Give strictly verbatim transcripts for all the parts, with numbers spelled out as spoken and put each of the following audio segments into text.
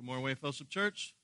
Good morning, Way Fellowship Church.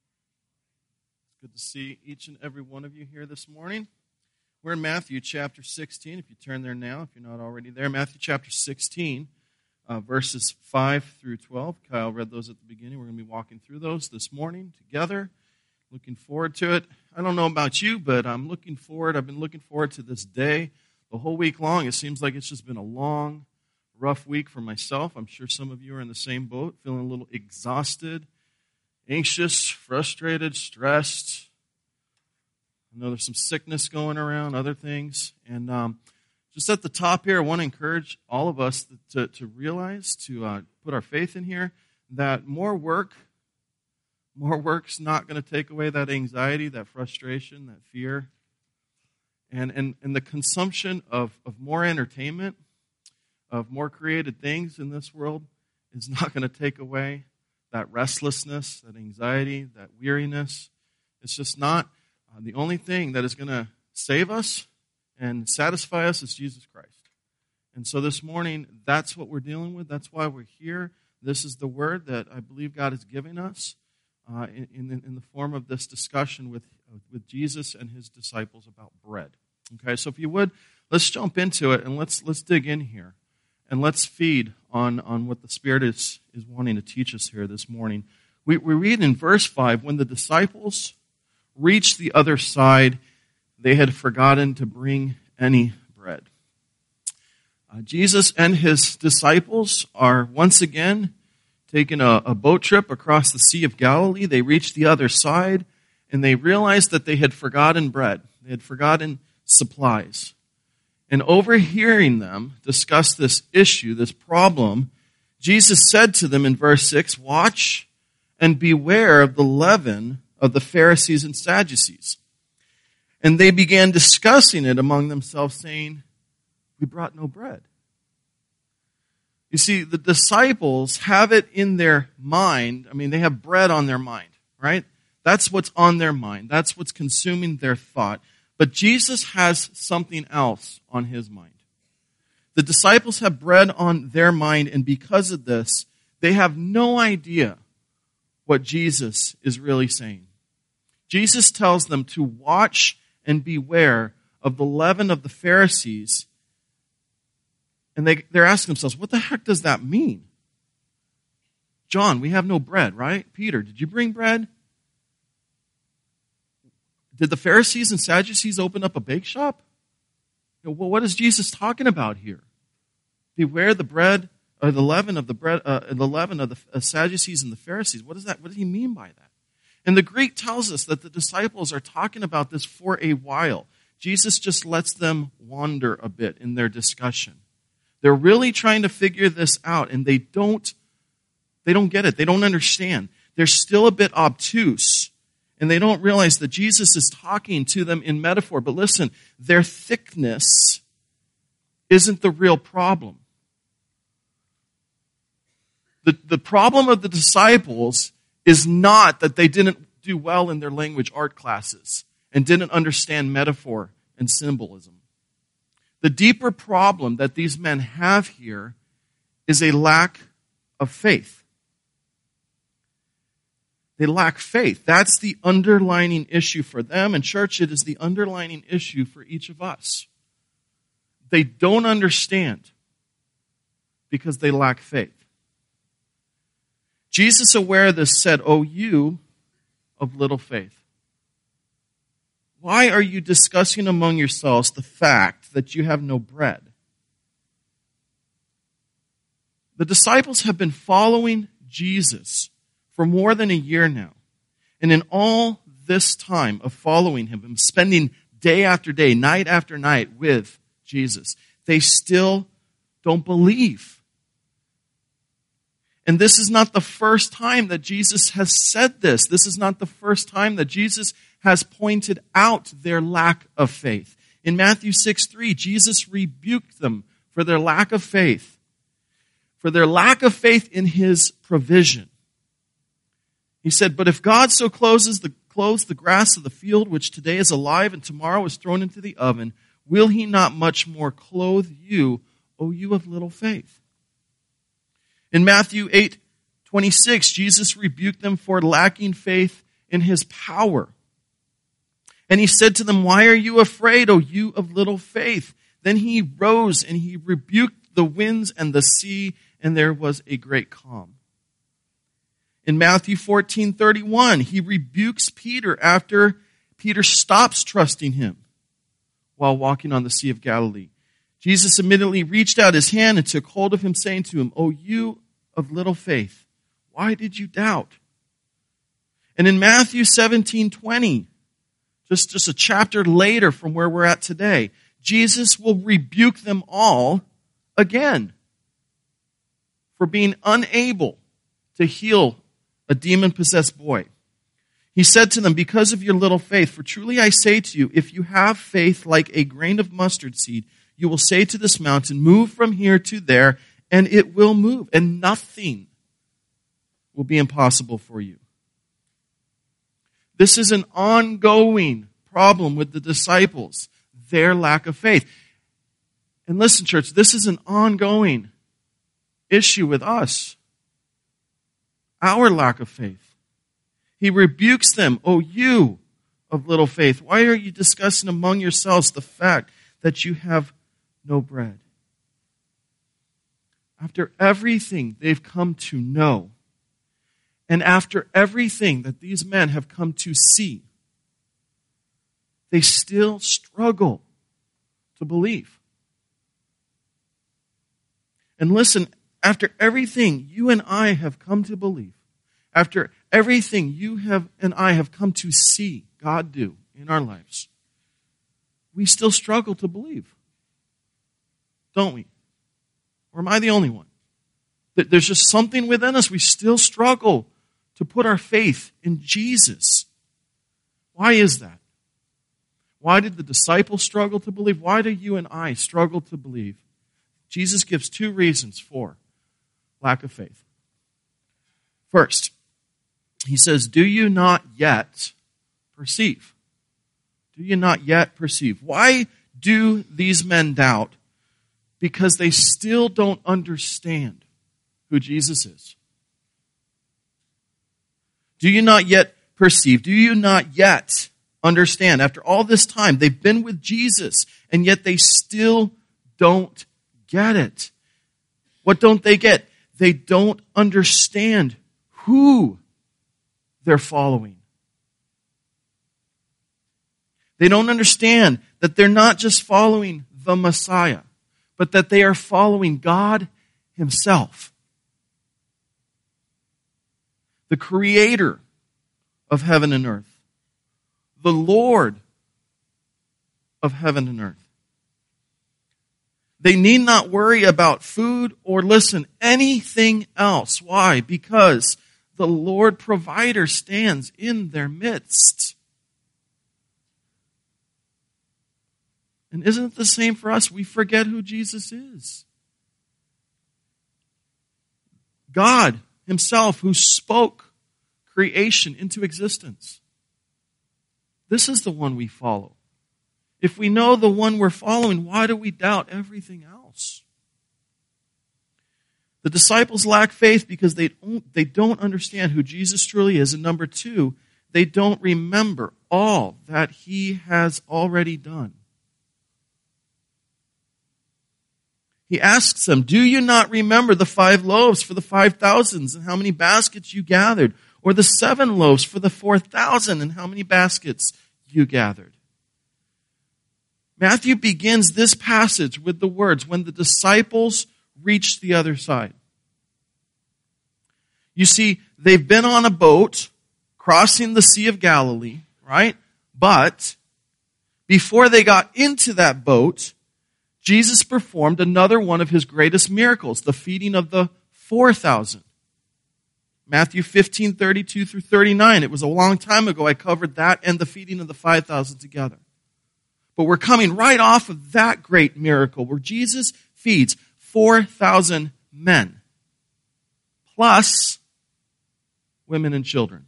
It's good to see each and every one of you here this morning. We're in Matthew chapter sixteen. If you turn there now, if you're not already there, Matthew chapter sixteen, uh, verses five through twelve. Kyle read those at the beginning. We're going to be walking through those this morning together. Looking forward to it. I don't know about you, but I'm looking forward. I've been looking forward to this day the whole week long. It seems like it's just been a long, rough week for myself. I'm sure some of you are in the same boat, feeling a little exhausted, anxious, frustrated, stressed. I know there's some sickness going around, other things. And um, just at the top here, I want to encourage all of us to, to realize, to uh, put our faith in here, that more work, more work's not going to take away that anxiety, that frustration, that fear. And, and, and the consumption of, of more entertainment, of more created things in this world is not going to take away that restlessness, that anxiety, that weariness. It's just not. Uh, the only thing that is going to save us and satisfy us is Jesus Christ. And so this morning, that's what we're dealing with. That's why we're here. This is the word that I believe God is giving us uh, in, in, in the form of this discussion with, uh, with Jesus and his disciples about bread. Okay, so if you would, let's jump into it and let's let's dig in here. And let's feed on, on what the Spirit is, is wanting to teach us here this morning. We, we read in verse five, when the disciples reached the other side, they had forgotten to bring any bread. Uh, Jesus and his disciples are once again taking a, a boat trip across the Sea of Galilee. They reached the other side, and they realized that they had forgotten bread. They had forgotten supplies. And overhearing them discuss this issue, this problem, Jesus said to them in verse six, "Watch and beware of the leaven of the Pharisees and Sadducees." And they began discussing it among themselves, saying, "We brought no bread." You see, the disciples have it in their mind. I mean, they have bread on their mind, right? That's what's on their mind. That's what's consuming their thought. But Jesus has something else on his mind. The disciples have bread on their mind, and because of this, they have no idea what Jesus is really saying. Jesus tells them to watch and beware of the leaven of the Pharisees, and they, they're asking themselves, what the heck does that mean? John, we have no bread, right? Peter, did you bring bread? Did the Pharisees and Sadducees open up a bake shop? You know, well, what is Jesus talking about here? Beware the bread, or the leaven of the bread, uh, the leaven of the uh, Sadducees and the Pharisees. What does that? What does he mean by that? And the Greek tells us that the disciples are talking about this for a while. Jesus just lets them wander a bit in their discussion. They're really trying to figure this out, and they don't. They don't get it. They don't understand. They're still a bit obtuse. And they don't realize that Jesus is talking to them in metaphor. But listen, their thickness isn't the real problem. The, the problem of the disciples is not that they didn't do well in their language art classes and didn't understand metaphor and symbolism. The deeper problem that these men have here is a lack of faith. They lack faith. That's the underlining issue for them. And church, it is the underlining issue for each of us. They don't understand because they lack faith. Jesus, aware of this, said, "O you of little faith, why are you discussing among yourselves the fact that you have no bread?" The disciples have been following Jesus for more than a year now. And in all this time of following him, and spending day after day, night after night with Jesus, they still don't believe. And this is not the first time that Jesus has said this. This is not the first time that Jesus has pointed out their lack of faith. In Matthew six three, Jesus rebuked them for their lack of faith, for their lack of faith in his provision. He said, "But if God so clothes the, clothes the grass of the field, which today is alive and tomorrow is thrown into the oven, will he not much more clothe you, O you of little faith?" In Matthew eight twenty-six, Jesus rebuked them for lacking faith in his power. And he said to them, why are you afraid, O you of little faith? Then he rose and he rebuked the winds and the sea, and there was a great calm. In Matthew fourteen thirty-one, he rebukes Peter after Peter stops trusting him while walking on the Sea of Galilee. Jesus immediately reached out his hand and took hold of him, saying to him, O you of little faith, why did you doubt? And in Matthew seventeen twenty, just, just a chapter later from where we're at today, Jesus will rebuke them all again for being unable to heal a demon-possessed boy. He said to them, because of your little faith, for truly I say to you, if you have faith like a grain of mustard seed, you will say to this mountain, move from here to there, and it will move, and nothing will be impossible for you. This is an ongoing problem with the disciples, their lack of faith. And listen, church, this is an ongoing issue with us, our lack of faith. He rebukes them, O you of little faith, why are you discussing among yourselves the fact that you have no bread? After everything they've come to know, and after everything that these men have come to see, they still struggle to believe. And listen, after everything you and I have come to believe, after everything you have and I have come to see God do in our lives, we still struggle to believe. Don't we? Or am I the only one? That there's just something within us. We still struggle to put our faith in Jesus. Why is that? Why did the disciples struggle to believe? Why do you and I struggle to believe? Jesus gives two reasons for lack of faith. First, he says, do you not yet perceive? Do you not yet perceive? Why do these men doubt? Because they still don't understand who Jesus is. Do you not yet perceive? Do you not yet understand? After all this time, they've been with Jesus, and yet they still don't get it. What don't they get? They don't understand who they're following. They don't understand that they're not just following the Messiah, but that they are following God himself, the creator of heaven and earth, the Lord of heaven and earth. They need not worry about food or, listen, anything else. Why? Because the Lord provider stands in their midst. And isn't it the same for us? We forget who Jesus is. God himself who spoke creation into existence. This is the one we follow. If we know the one we're following, why do we doubt everything else? The disciples lack faith because they don't, they don't understand who Jesus truly is. And number two, they don't remember all that he has already done. He asks them, do you not remember the five loaves for the five thousands and how many baskets you gathered? Or the seven loaves for the four thousand and how many baskets you gathered? Matthew begins this passage with the words, when the disciples reached the other side. You see, they've been on a boat crossing the Sea of Galilee, right? But before they got into that boat, Jesus performed another one of his greatest miracles, the feeding of the four thousand. Matthew fifteen, thirty-two through thirty-nine. It was a long time ago I covered that and the feeding of the five thousand together. But we're coming right off of that great miracle where Jesus feeds four thousand men, plus women and children.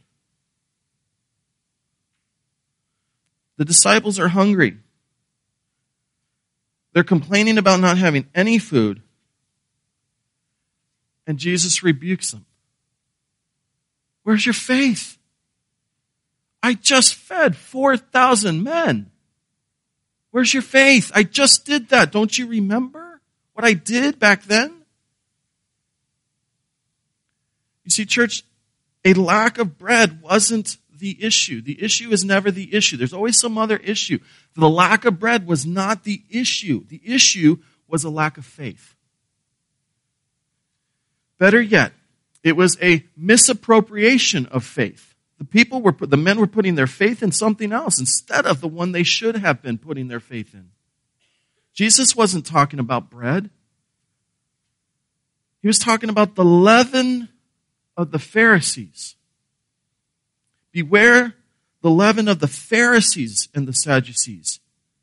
The disciples are hungry. They're complaining about not having any food, and Jesus rebukes them. Where's your faith? I just fed four thousand men. Where's your faith? I just did that. Don't you remember what I did back then? You see, church, a lack of bread wasn't the issue. The issue is never the issue. There's always some other issue. The lack of bread was not the issue. The issue was a lack of faith. Better yet, it was a misappropriation of faith. The people were, the men were putting their faith in something else instead of the one they should have been putting their faith in. Jesus wasn't talking about bread. He was talking about the leaven of the Pharisees. Beware the leaven of the Pharisees and the Sadducees.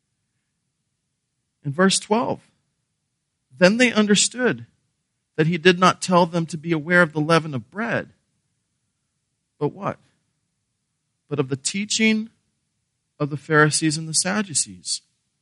In verse twelve, then they understood that he did not tell them to be aware of the leaven of bread, but what? But of the teaching of the Pharisees and the Sadducees.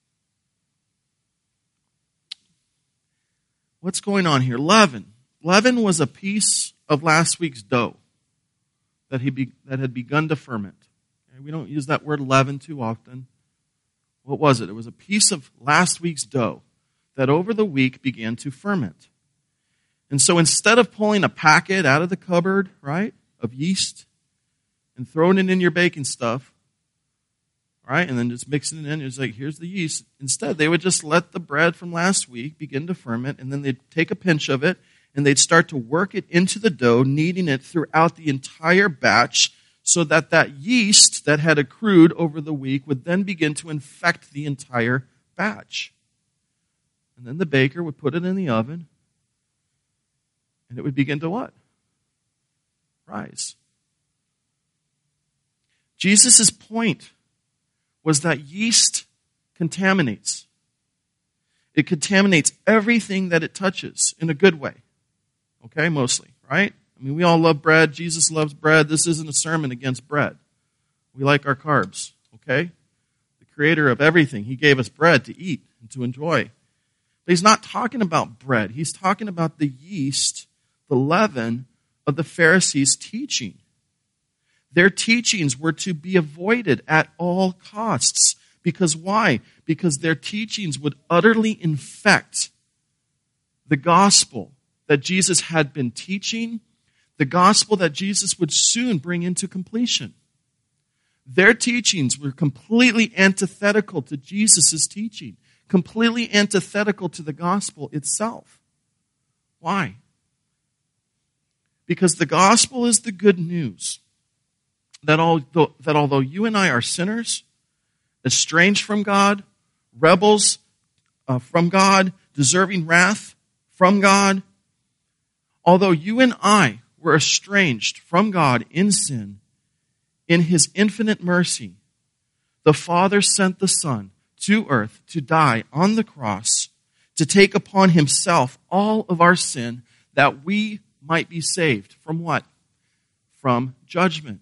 What's going on here? Leaven. Leaven was a piece of last week's dough that he be, that had begun to ferment. Okay, we don't use that word leaven too often. What was it? It was a piece of last week's dough that over the week began to ferment. And so instead of pulling a packet out of the cupboard, right, of yeast and throwing it in your baking stuff, right, and then just mixing it in, it's like, here's the yeast. Instead, they would just let the bread from last week begin to ferment, and then they'd take a pinch of it, and they'd start to work it into the dough, kneading it throughout the entire batch so that that yeast that had accrued over the week would then begin to infect the entire batch. And then the baker would put it in the oven, and it would begin to what? Rise. Jesus' point was that yeast contaminates. It contaminates everything that it touches in a good way. Okay, mostly, right? I mean, we all love bread. Jesus loves bread. This isn't a sermon against bread. We like our carbs, okay? The creator of everything, he gave us bread to eat and to enjoy. But he's not talking about bread. He's talking about the yeast, the leaven of the Pharisees' teaching. Their teachings were to be avoided at all costs. Because why? Because their teachings would utterly infect the gospel that Jesus had been teaching, the gospel that Jesus would soon bring into completion. Their teachings were completely antithetical to Jesus' teaching, completely antithetical to the gospel itself. Why? Because the gospel is the good news that although, that although you and I are sinners, estranged from God, rebels uh, from God, deserving wrath from God, although you and I were estranged from God in sin, in his infinite mercy, the Father sent the Son to earth to die on the cross, to take upon himself all of our sin, that we might be saved. From what? From judgment.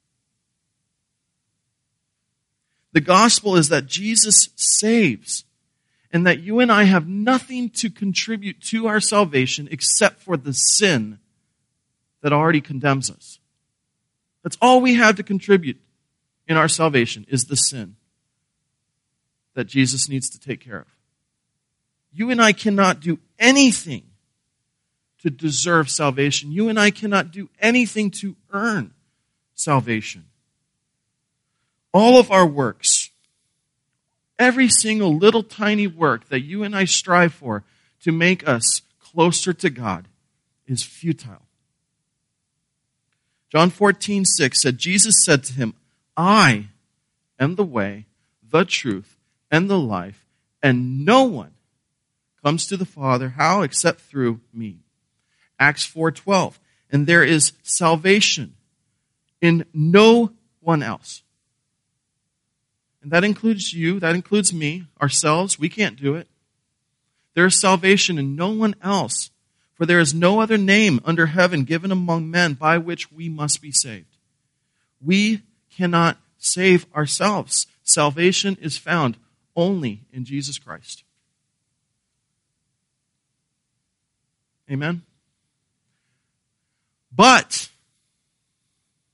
The gospel is that Jesus saves, and that you and I have nothing to contribute to our salvation except for the sin that already condemns us. That's all we have to contribute in our salvation is the sin that Jesus needs to take care of. You and I cannot do anything to deserve salvation. You and I cannot do anything to earn salvation. All of our works, every single little tiny work that you and I strive for to make us closer to God is futile. John fourteen six said, Jesus said to him, I am the way, the truth, and the life, and no one comes to the Father, how? Except through me. Acts four twelve, and there is salvation in no one else. And that includes you, that includes me, ourselves. We can't do it. There is salvation in no one else, for there is no other name under heaven given among men by which we must be saved. We cannot save ourselves. Salvation is found only in Jesus Christ. Amen? But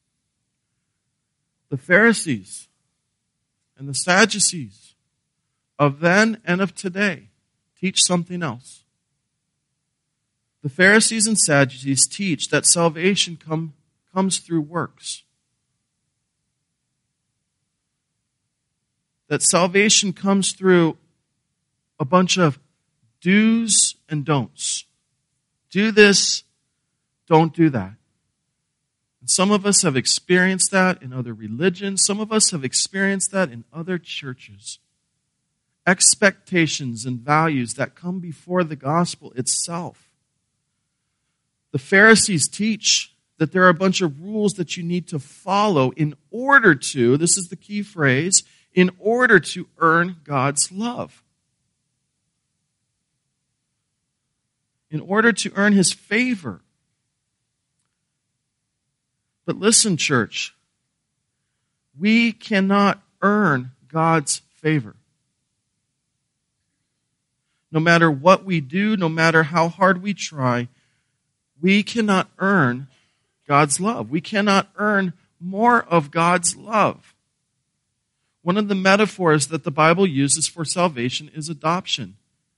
The Pharisees and the Sadducees of then and of today teach something else. The Pharisees and Sadducees teach that salvation come, comes through works. That salvation comes through a bunch of do's and don'ts. Do this, don't do that. And some of us have experienced that in other religions. Some of us have experienced that in other churches. Expectations and values that come before the gospel itself. The Pharisees teach that there are a bunch of rules that you need to follow in order to, this is the key phrase, in order to earn God's love. In order to earn His favor. But listen, church, we cannot earn God's favor. No matter what we do, no matter how hard we try, we cannot earn God's love. We cannot earn more of God's love. One of the metaphors that the Bible uses for salvation is adoption.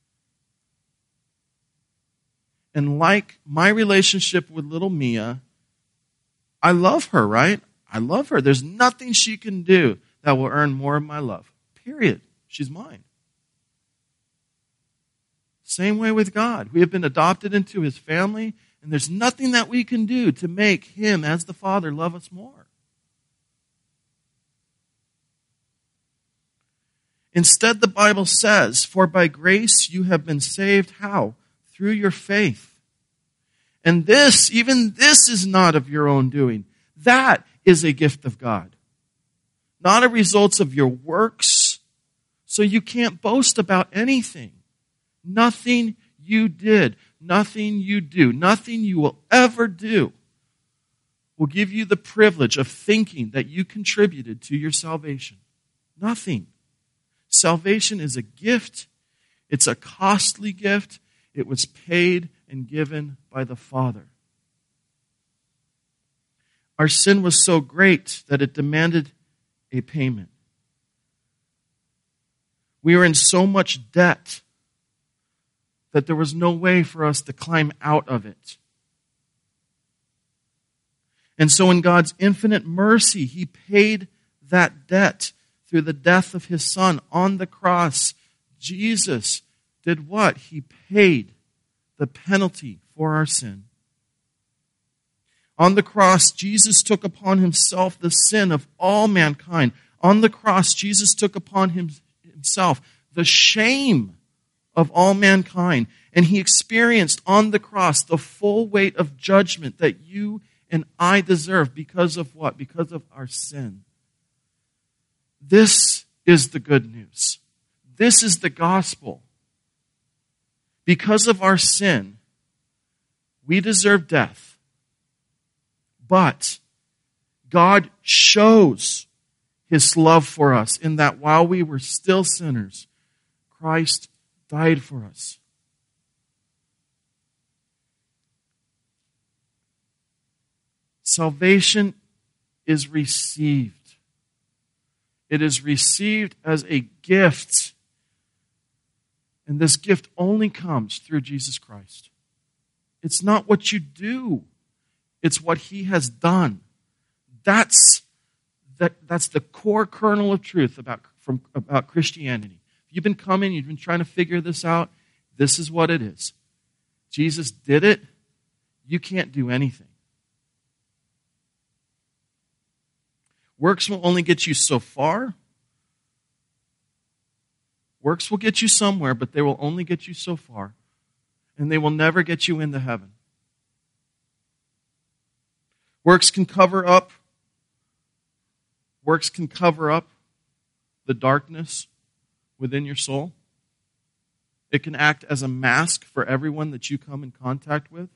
And like my relationship with little Mia, I love her, right? I love her. There's nothing she can do that will earn more of my love. Period. She's mine. Same way with God. We have been adopted into His family, and there's nothing that we can do to make Him, as the Father, love us more. Instead, the Bible says, "For by grace you have been saved." How? Through your faith. And this, even this is not of your own doing. That is a gift of God. Not a result of your works, so you can't boast about anything. Nothing you did, nothing you do, nothing you will ever do will give you the privilege of thinking that you contributed to your salvation. Nothing. Salvation is a gift. It's a costly gift. It was paid and given by the Father. Our sin was so great that it demanded a payment. We were in so much debt that there was no way for us to climb out of it. And so in God's infinite mercy, He paid that debt through the death of His Son on the cross. Jesus did what? He paid the penalty for our sin. On the cross, Jesus took upon Himself the sin of all mankind. On the cross, Jesus took upon Himself the shame of all mankind. And He experienced on the cross the full weight of judgment that you and I deserve because of what? Because of our sin. This is the good news. This is the gospel. Because of our sin, we deserve death. But God shows His love for us in that while we were still sinners, Christ died for us. Salvation is received. It is received as a gift. And this gift only comes through Jesus Christ. It's not what you do. It's what He has done. That's, that, that's the core kernel of truth about, from, about Christianity. If you've been coming, you've been trying to figure this out, this is what it is. Jesus did it. You can't do anything. Works will only get you so far. Works will get you somewhere, but they will only get you so far. And they will never get you into heaven. Works can cover up. Works can cover up the darkness within your soul. It can act as a mask for everyone that you come in contact with.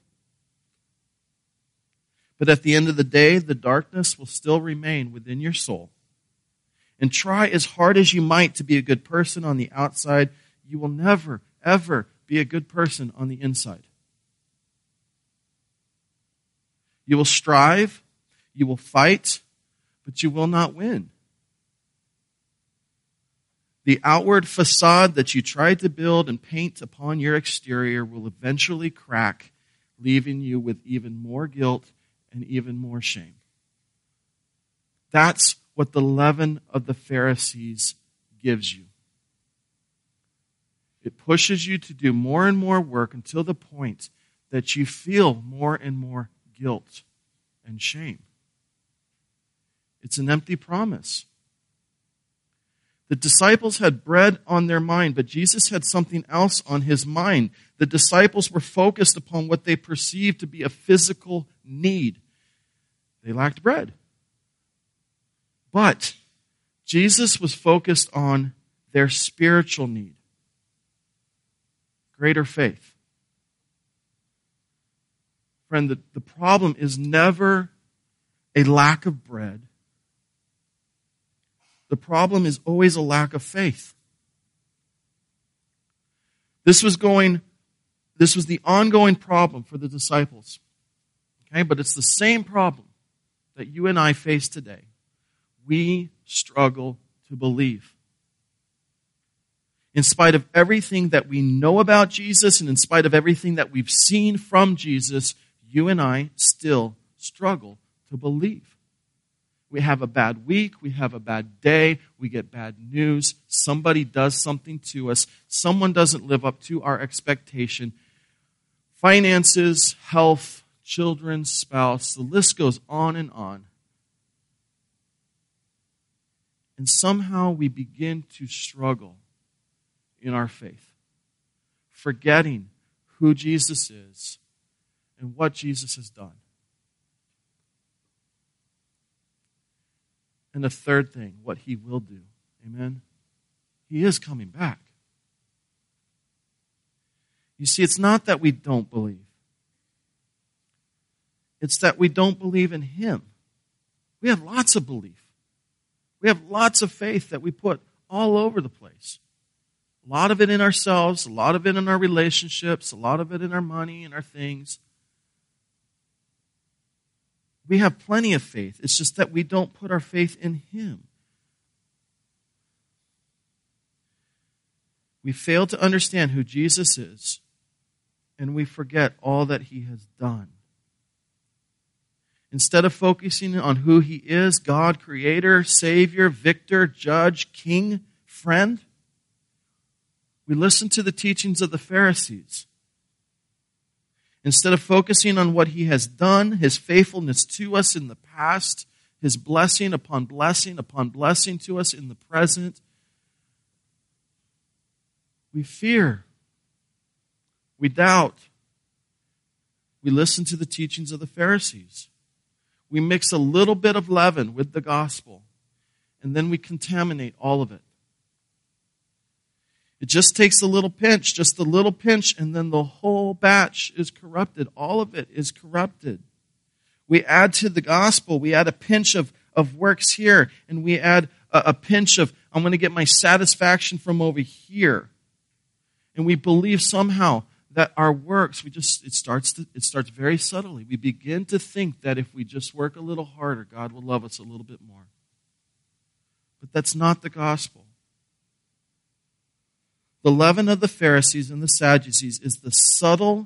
But at the end of the day, the darkness will still remain within your soul. And try as hard as you might to be a good person on the outside, you will never, ever be a good person on the inside. You will strive, you will fight, but you will not win. The outward facade that you tried to build and paint upon your exterior will eventually crack, leaving you with even more guilt and even more shame. That's what the leaven of the Pharisees gives you. It pushes you to do more and more work until the point that you feel more and more guilt and shame. It's an empty promise. The disciples had bread on their mind, but Jesus had something else on his mind. The disciples were focused upon what they perceived to be a physical need. They lacked bread. But Jesus was focused on their spiritual need. Greater faith. Friend, the, the problem is never a lack of bread. The problem is always a lack of faith. This was going, this was the ongoing problem for the disciples. Okay, but it's the same problem that you and I face today. We struggle to believe. In spite of everything that we know about Jesus and in spite of everything that we've seen from Jesus, you and I still struggle to believe. We have a bad week, we have a bad day, we get bad news, somebody does something to us, someone doesn't live up to our expectation. Finances, health, children, spouse, the list goes on and on. And somehow we begin to struggle in our faith, forgetting who Jesus is and what Jesus has done. And the third thing, what he will do. Amen? He is coming back. You see, it's not that we don't believe. It's that we don't believe in him. We have lots of belief. We have lots of faith that we put all over the place. A lot of it in ourselves, a lot of it in our relationships, a lot of it in our money and our things. We have plenty of faith. It's just that we don't put our faith in him. We fail to understand who Jesus is, and we forget all that he has done. Instead of focusing on who he is, God, creator, savior, victor, judge, king, friend, we listen to the teachings of the Pharisees. Instead of focusing on what he has done, his faithfulness to us in the past, his blessing upon blessing upon blessing to us in the present, we fear. We doubt. We listen to the teachings of the Pharisees. We mix a little bit of leaven with the gospel, and then we contaminate all of it. It just takes a little pinch, just a little pinch, and then the whole batch is corrupted. All of it is corrupted. We add to the gospel, we add a pinch of, of works here, and we add a, a pinch of, I'm going to get my satisfaction from over here. And we believe somehow that our works, we just it starts to, it starts very subtly. We begin to think that if we just work a little harder, God will love us a little bit more. But that's not the gospel. The leaven of the Pharisees and the Sadducees is the subtle,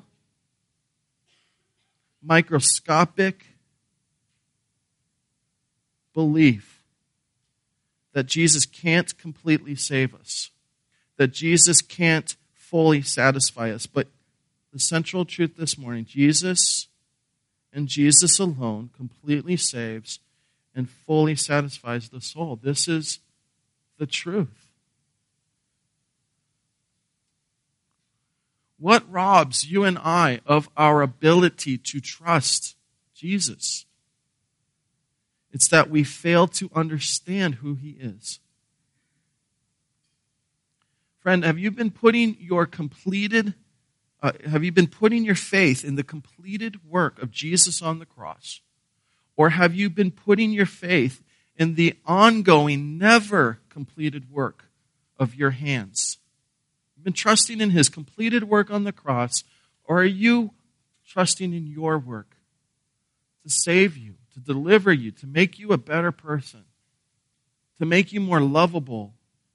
microscopic belief that Jesus can't completely save us, that Jesus can't fully satisfy us. But the central truth this morning, Jesus and Jesus alone completely saves and fully satisfies the soul. This is the truth. What robs you and I of our ability to trust Jesus? It's that we fail to understand who he is. Friend, have you been putting your completed, uh, have you been putting your faith in the completed work of Jesus on the cross? Or have you been putting your faith in the ongoing, never completed work of your hands? Been trusting in his completed work on the cross, or are you trusting in your work to save you, to deliver you, to make you a better person, to make you more lovable.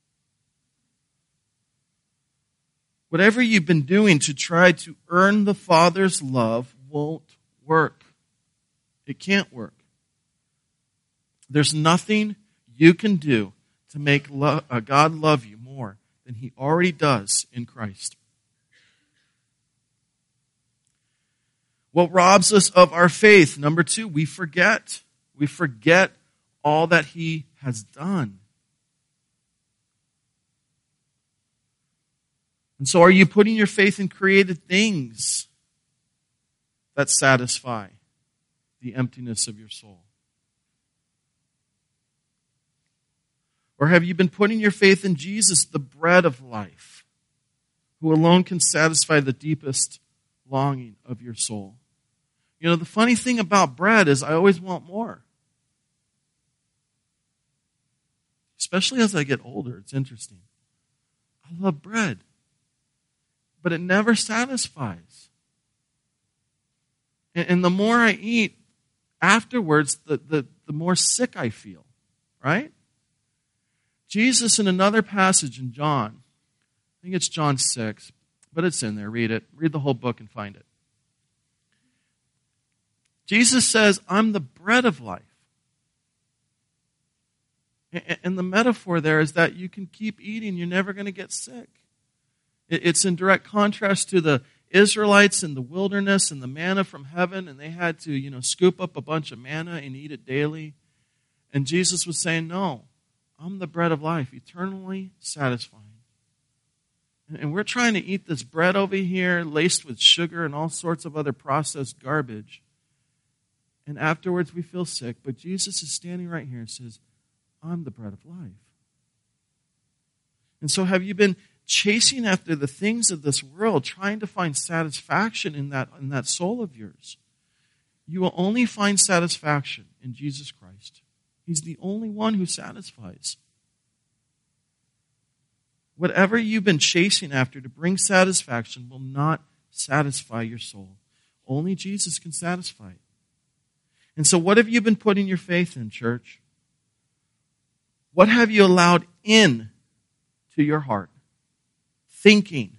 Whatever you've been doing to try to earn the Father's love won't work. It can't work. There's nothing you can do to make lo- uh, God love you more than He already does in Christ. What robs us of our faith? Number two, we forget. We forget all that He has done. And so are you putting your faith in created things that satisfy the emptiness of your soul? Or have you been putting your faith in Jesus, the bread of life, who alone can satisfy the deepest longing of your soul? You know, the funny thing about bread is I always want more. Especially as I get older, it's interesting. I love bread, but it never satisfies. And, and the more I eat afterwards, the, the, the more sick I feel, right? Jesus, in another passage in John, I think it's John six, but it's in there. Read it. Read the whole book and find it. Jesus says, I'm the bread of life. And the metaphor there is that you can keep eating, you're never going to get sick. It's in direct contrast to the Israelites in the wilderness and the manna from heaven, and they had to, you know, scoop up a bunch of manna and eat it daily. And Jesus was saying, no, I'm the bread of life, eternally satisfying. And we're trying to eat this bread over here, laced with sugar and all sorts of other processed garbage. And afterwards we feel sick. But Jesus is standing right here and says, I'm the bread of life. And so have you been chasing after the things of this world, trying to find satisfaction in that, in that soul of yours? You will only find satisfaction in Jesus Christ. He's the only one who satisfies. Whatever you've been chasing after to bring satisfaction will not satisfy your soul. Only Jesus can satisfy it. And so what have you been putting your faith in, church? What have you allowed in to your heart? Thinking.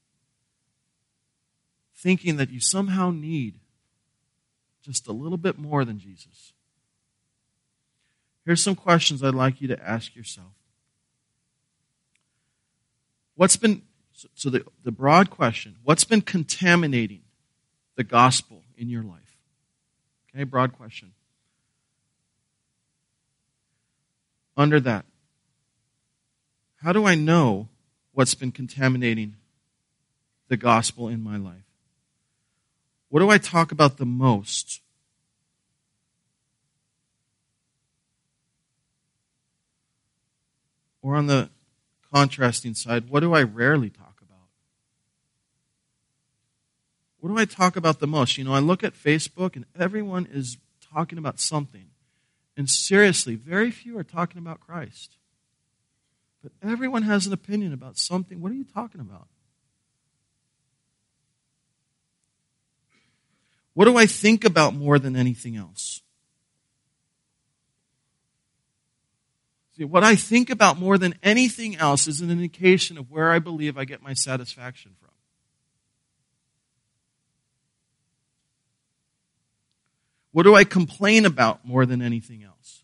Thinking that you somehow need just a little bit more than Jesus. Here's some questions I'd like you to ask yourself. What's been, so the, the broad question, what's been contaminating the gospel in your life? Okay, broad question. Under that, how do I know what's been contaminating the gospel in my life? What do I talk about the most? Or on the contrasting side, what do I rarely talk about? What do I talk about the most? You know, I look at Facebook and everyone is talking about something. And seriously, very few are talking about Christ. But everyone has an opinion about something. What are you talking about? What do I think about more than anything else? See, what I think about more than anything else is an indication of where I believe I get my satisfaction from. What do I complain about more than anything else?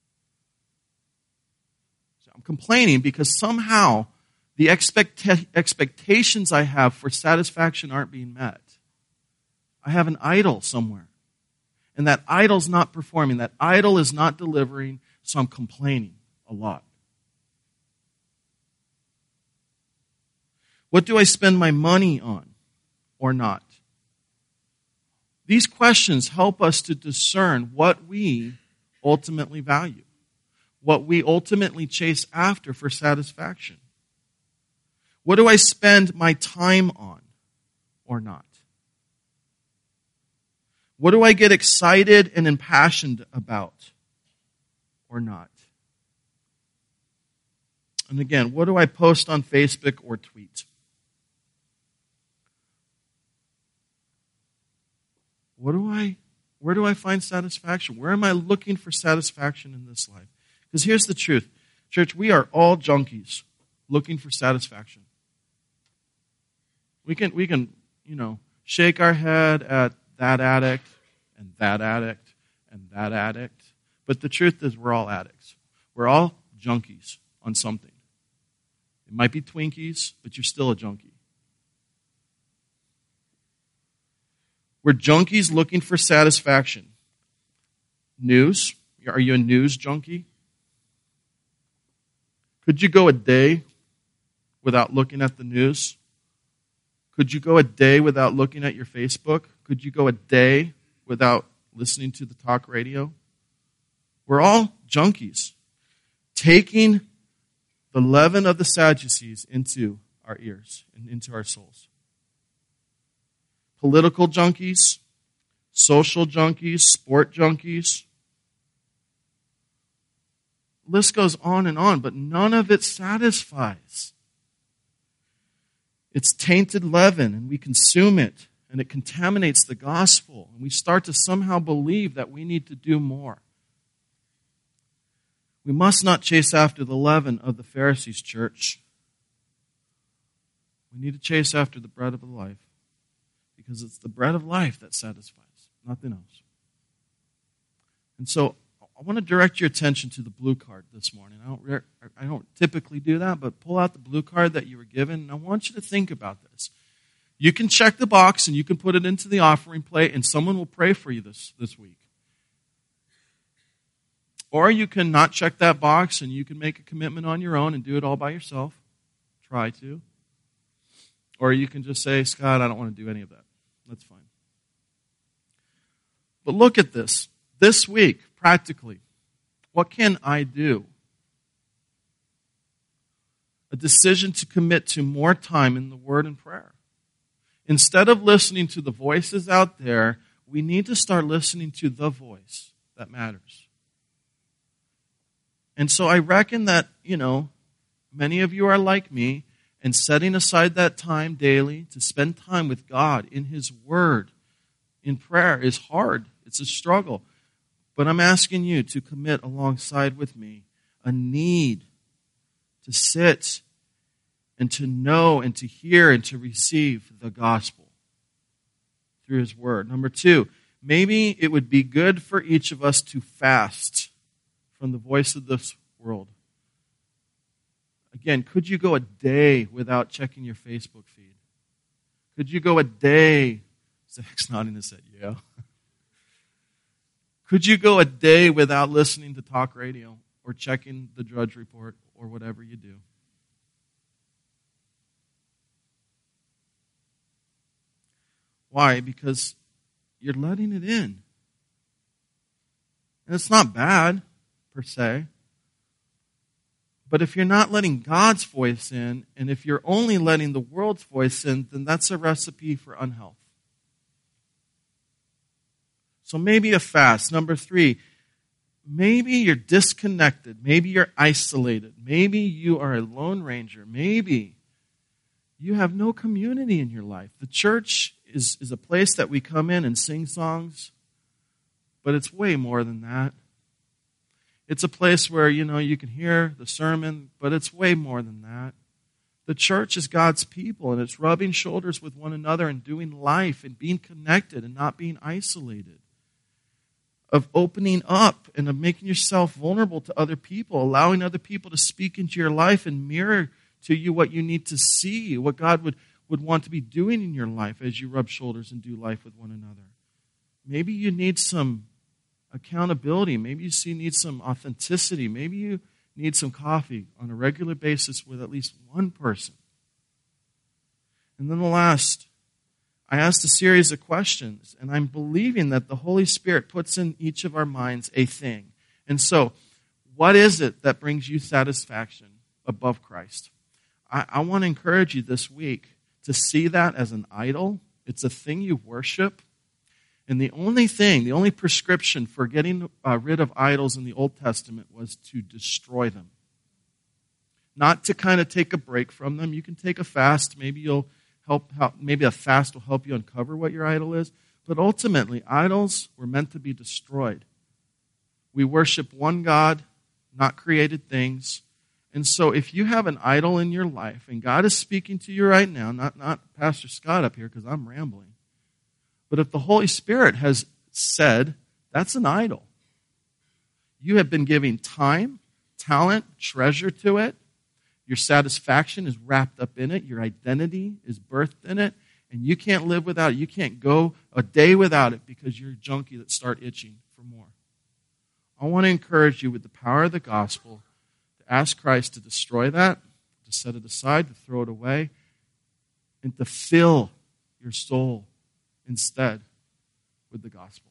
So I'm complaining because somehow the expect- expectations I have for satisfaction aren't being met. I have an idol somewhere. And that idol's not performing. That idol is not delivering, so I'm complaining a lot. What do I spend my money on or not? These questions help us to discern what we ultimately value, what we ultimately chase after for satisfaction. What do I spend my time on or not? What do I get excited and impassioned about or not? And again, what do I post on Facebook or tweet? What do I Where do I find satisfaction? Where am I looking for satisfaction in this life? Because here's the truth. Church, we are all junkies looking for satisfaction. We can, we can, you know, shake our head at that addict and that addict and that addict. But the truth is we're all addicts. We're all junkies on something. It might be Twinkies, but you're still a junkie. We're junkies looking for satisfaction. News. Are you a news junkie? Could you go a day without looking at the news? Could you go a day without looking at your Facebook? Could you go a day without listening to the talk radio? We're all junkies, taking the leaven of the Sadducees into our ears and into our souls. Political junkies, social junkies, sport junkies. List goes on and on, but none of it satisfies. It's tainted leaven, and we consume it, and it contaminates the gospel, and we start to somehow believe that we need to do more. We must not chase after the leaven of the Pharisees, church. We need to chase after the bread of life, because it's the bread of life that satisfies, nothing else. And so I want to direct your attention to the blue card this morning. I don't, I don't typically do that, but pull out the blue card that you were given, and I want you to think about this. You can check the box, and you can put it into the offering plate, and someone will pray for you this, this week. Or you can not check that box, and you can make a commitment on your own and do it all by yourself. Try to. Or you can just say, Scott, I don't want to do any of that. That's fine. But look at this. This week, practically, what can I do? A decision to commit to more time in the Word and prayer. Instead of listening to the voices out there, we need to start listening to the voice that matters. And so I reckon that, you know, many of you are like me, and setting aside that time daily to spend time with God in His Word, in prayer, is hard. It's a struggle. But I'm asking you to commit alongside with me a need to sit and to know and to hear and to receive the gospel through His Word. Number two, maybe it would be good for each of us to fast from the voice of this world. Again, could you go a day without checking your Facebook feed? Could you go a day? Zach's nodding his head, yeah. Could you go a day without listening to talk radio or checking the Drudge Report or whatever you do? Why? Because you're letting it in. And it's not bad, per se. But if you're not letting God's voice in, and if you're only letting the world's voice in, then that's a recipe for unhealth. So maybe a fast. Number three, maybe you're disconnected. Maybe you're isolated. Maybe you are a lone ranger. Maybe you have no community in your life. The church is, is a place that we come in and sing songs, but it's way more than that. It's a place where, you know, you can hear the sermon, but it's way more than that. The church is God's people, and it's rubbing shoulders with one another and doing life and being connected and not being isolated. Of opening up and of making yourself vulnerable to other people, allowing other people to speak into your life and mirror to you what you need to see, what God would, would want to be doing in your life as you rub shoulders and do life with one another. Maybe you need some accountability. Maybe you see, need some authenticity. Maybe you need some coffee on a regular basis with at least one person. And then the last, I asked a series of questions, and I'm believing that the Holy Spirit puts in each of our minds a thing. And so, what is it that brings you satisfaction above Christ? I, I want to encourage you this week to see that as an idol. It's a thing you worship. And the only thing, the only prescription for getting uh, rid of idols in the Old Testament was to destroy them. Not to kind of take a break from them. You can take a fast. Maybe you'll help, help. Maybe a fast will help you uncover what your idol is. But ultimately, idols were meant to be destroyed. We worship one God, not created things. And so if you have an idol in your life, and God is speaking to you right now, not, not Pastor Scott up here because I'm rambling, but if the Holy Spirit has said, that's an idol. You have been giving time, talent, treasure to it. Your satisfaction is wrapped up in it. Your identity is birthed in it. And you can't live without it. You can't go a day without it because you're a junkie that start itching for more. I want to encourage you with the power of the gospel to ask Christ to destroy that, to set it aside, to throw it away, and to fill your soul instead with the gospel.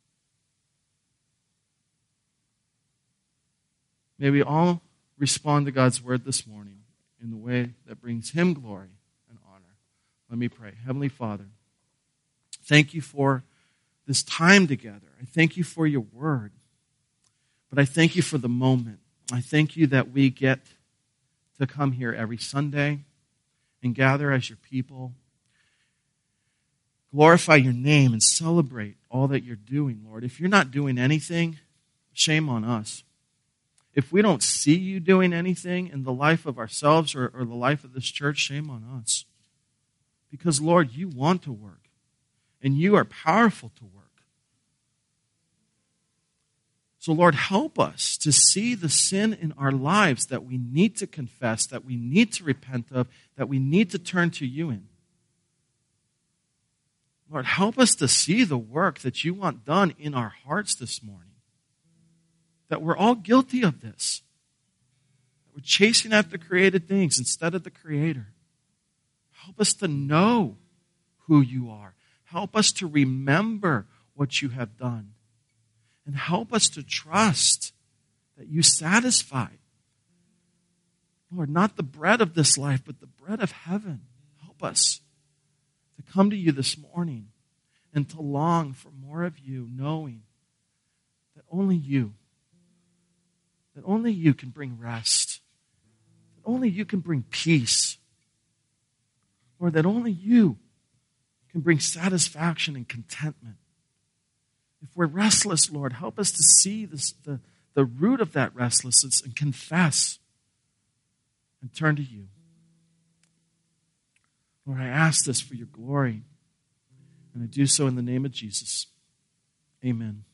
May we all respond to God's word this morning in the way that brings him glory and honor. Let me pray. Heavenly Father, thank you for this time together. I thank you for your word. But I thank you for the moment. I thank you that we get to come here every Sunday and gather as your people. Glorify your name and celebrate all that you're doing, Lord. If you're not doing anything, shame on us. If we don't see you doing anything in the life of ourselves or, or the life of this church, shame on us. Because, Lord, you want to work, and you are powerful to work. So, Lord, help us to see the sin in our lives that we need to confess, that we need to repent of, that we need to turn to you in. Lord, help us to see the work that you want done in our hearts this morning. That we're all guilty of this. That we're chasing after created things instead of the Creator. Help us to know who you are. Help us to remember what you have done. And help us to trust that you satisfy. Lord, not the bread of this life, but the bread of heaven. Help us to come to you this morning and to long for more of you, knowing that only you, that only you can bring rest, that only you can bring peace, or that only you can bring satisfaction and contentment. If we're restless, Lord, help us to see this, the, the root of that restlessness and confess and turn to you. Lord, I ask this for your glory, and I do so in the name of Jesus. Amen.